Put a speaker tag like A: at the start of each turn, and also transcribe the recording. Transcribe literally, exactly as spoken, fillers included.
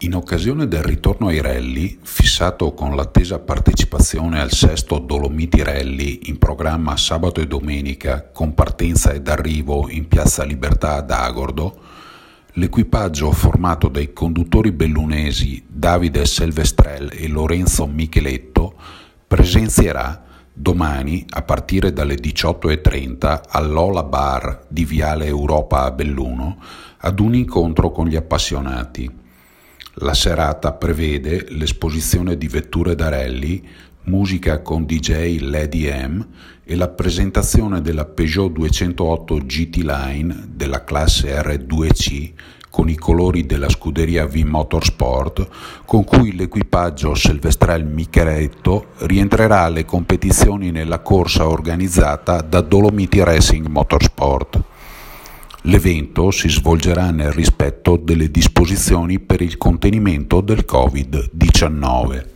A: In occasione del ritorno ai rally, fissato con l'attesa partecipazione al sesto Dolomiti Rally in programma sabato e domenica con partenza ed arrivo in Piazza Libertà ad Agordo, l'equipaggio formato dai conduttori bellunesi Davide Selvestrel e Lorenzo Micheletto presenzierà domani a partire dalle diciotto e trenta all'Ola Bar di Viale Europa a Belluno ad un incontro con gli appassionati. La serata prevede l'esposizione di vetture da rally, musica con D J Lady M e la presentazione della Peugeot duecentootto G T Line della classe R due C con i colori della scuderia V Motorsport, con cui l'equipaggio Selvestrel Micheletto rientrerà alle competizioni nella corsa organizzata da Dolomiti Racing Motorsport. L'evento si svolgerà nel rispetto delle disposizioni per il contenimento del covid diciannove.